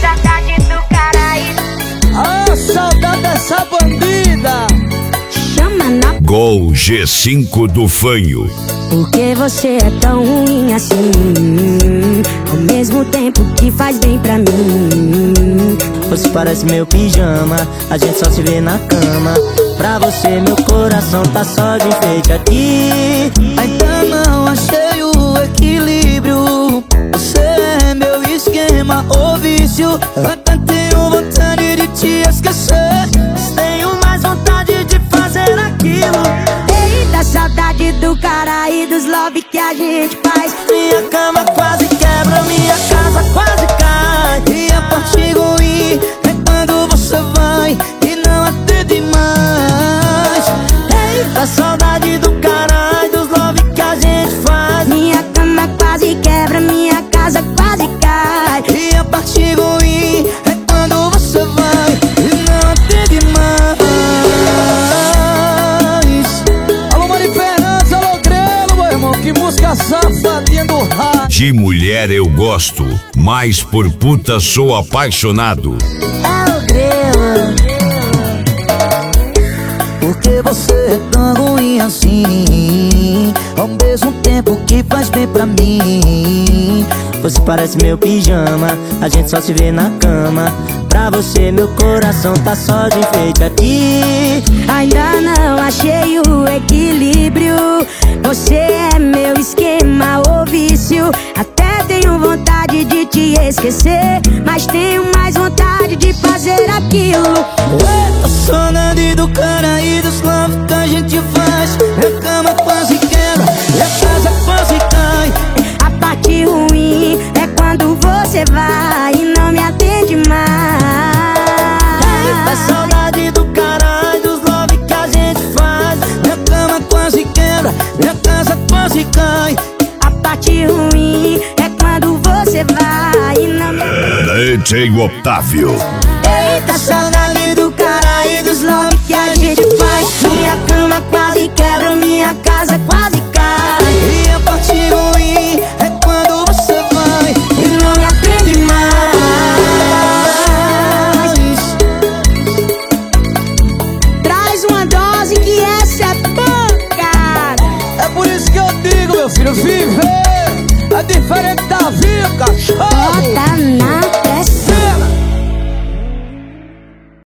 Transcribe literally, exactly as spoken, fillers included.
saudade do Caraíba. Ah, saudade dessa bandida. Chama na Gol G cinco do Fanho. Por que você é tão ruim assim? Ao mesmo tempo que faz bem pra mim. Você parece meu pijama, a gente só se vê na cama. Pra você meu coração tá só de enfeite aqui. Ainda não achei o equilíbrio. Você é meu esquema ou vício. Até tenho vontade de te esquecer, mas tenho mais vontade de fazer aquilo. Eita, saudade do cara e dos love que a gente faz. Minha cama quase quebra, minha casa quase cai. E a parte ruim é quando você vai e não atende mais. Eita, saudade do cara e dos love que a gente faz. Minha cama quase quebra, minha casa quase cai. E a parte ruim é quando você vai e não atende mais. Alô, Mari Fernandes, alô, Grelo, meu irmão. Que música safadinha do rádio. De mulher eu gosto, mas por puta sou apaixonado. É o Grelo. Porque você é tão ruim assim, ao mesmo tempo que faz bem pra mim. Você parece meu pijama, a gente só se vê na cama. Pra você meu coração tá só de enfeite aqui. Ainda não achei o equilíbrio. Você é meu esquema ou vício. Até tenho vontade de te esquecer, mas tenho mais vontade de fazer aquilo. Eita, saudade do cara e dos love que a gente faz. Minha cama quase quebra, minha casa quase cai. A parte ruim é quando você vai e não me atende mais. Eita, saudade do cara e dos love que a gente faz. Minha cama quase quebra, minha casa quase cai. A parte ruim é quando você vai e não me atende. D J Otávio. Eita, saudade do cara e dos love que a gente faz. Minha cama quase quebra, minha casa quase cai. E a parte ruim é quando você vai E não me atende mais. Traz uma dose que essa é pancada. É por isso que eu digo, meu filho, viver é diferente da vida, cachorro.